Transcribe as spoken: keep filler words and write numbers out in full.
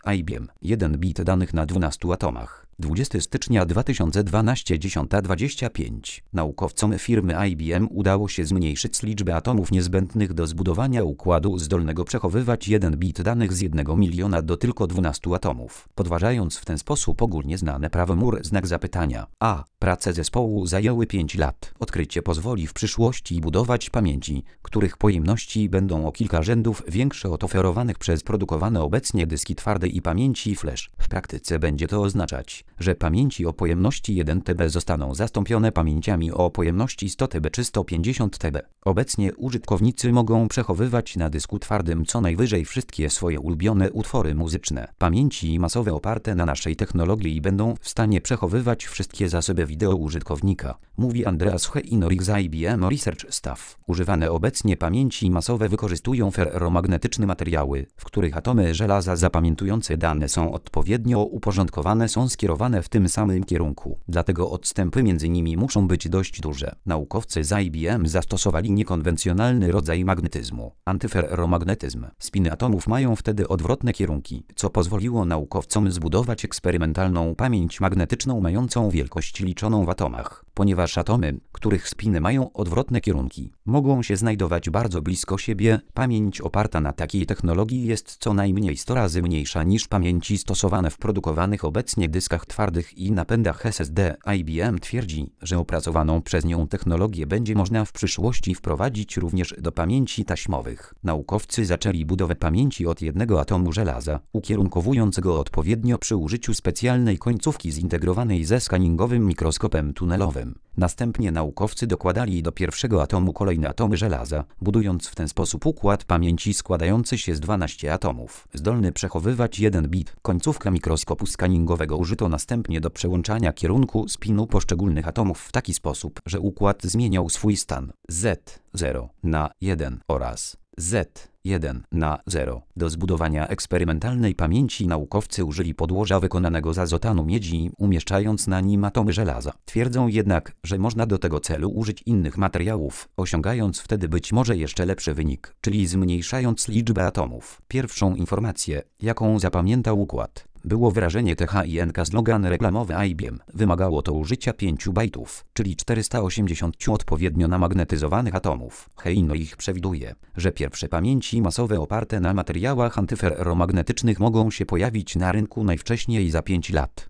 I B M. jeden bit danych na dwunastu atomach. dwudziestego stycznia dwa tysiące dwunastego dziesiąta dwadzieścia pięć. Naukowcom firmy I B M udało się zmniejszyć liczbę atomów niezbędnych do zbudowania układu zdolnego przechowywać jeden bit danych z jednego miliona do tylko dwunastu atomów, podważając w ten sposób ogólnie znane prawo Moore. Znak zapytania. A. Prace zespołu zajęły pięć lat. Odkrycie pozwoli w przyszłości budować pamięci, których pojemności będą o kilka rzędów większe od oferowanych przez produkowane obecnie dyski twarde i pamięci flash. W praktyce będzie to oznaczać, że pamięci o pojemności jeden terabyt zostaną zastąpione pamięciami o pojemności sto terabytów czy sto pięćdziesiąt terabytów. Obecnie użytkownicy mogą przechowywać na dysku twardym co najwyżej wszystkie swoje ulubione utwory muzyczne. Pamięci masowe oparte na naszej technologii będą w stanie przechowywać wszystkie zasoby wideo użytkownika, mówi Andreas Heinorik z I B M Research Staff. Używane obecnie pamięci masowe wykorzystują ferromagnetyczne materiały, w których atomy żelaza zapamiętujące dane są odpowiednio uporządkowane, są skierowane w tym samym kierunku. Dlatego odstępy między nimi muszą być dość duże. Naukowcy z I B M zastosowali niekonwencjonalny rodzaj magnetyzmu, antyferromagnetyzm. Spiny atomów mają wtedy odwrotne kierunki, co pozwoliło naukowcom zbudować eksperymentalną pamięć magnetyczną mającą wielkość liczoną w atomach. Ponieważ atomy, których spiny mają odwrotne kierunki, mogą się znajdować bardzo blisko siebie, pamięć oparta na takiej technologii jest co najmniej sto razy mniejsza niż pamięci stosowane w produkowanych obecnie dyskach twardych i napędach S S D. I B M twierdzi, że opracowaną przez nią technologię będzie można w przyszłości wprowadzić również do pamięci taśmowych. Naukowcy zaczęli budowę pamięci od jednego atomu żelaza, ukierunkowując go odpowiednio przy użyciu specjalnej końcówki zintegrowanej ze skaningowym mikroskopem tunelowym. Następnie naukowcy dokładali do pierwszego atomu kolejne atomy żelaza, budując w ten sposób układ pamięci składający się z dwunastu atomów, zdolny przechowywać jeden bit. Końcówka mikroskopu skaningowego użyto następnie do przełączania kierunku spinu poszczególnych atomów w taki sposób, że układ zmieniał swój stan Z zero na jeden oraz Z jeden na zero. Do zbudowania eksperymentalnej pamięci naukowcy użyli podłoża wykonanego z azotanu miedzi, umieszczając na nim atomy żelaza. Twierdzą jednak, że można do tego celu użyć innych materiałów, osiągając wtedy być może jeszcze lepszy wynik, czyli zmniejszając liczbę atomów. Pierwszą informację, jaką zapamiętał układ, było wyrażenie T H I N K. Slogan reklamowy I B M. Wymagało to użycia pięciu bajtów, czyli czterysta osiemdziesiąt odpowiednio namagnetyzowanych atomów. Heinorik przewiduje, że pierwsze pamięci masowe oparte na materiałach antyferromagnetycznych mogą się pojawić na rynku najwcześniej za pięć lat.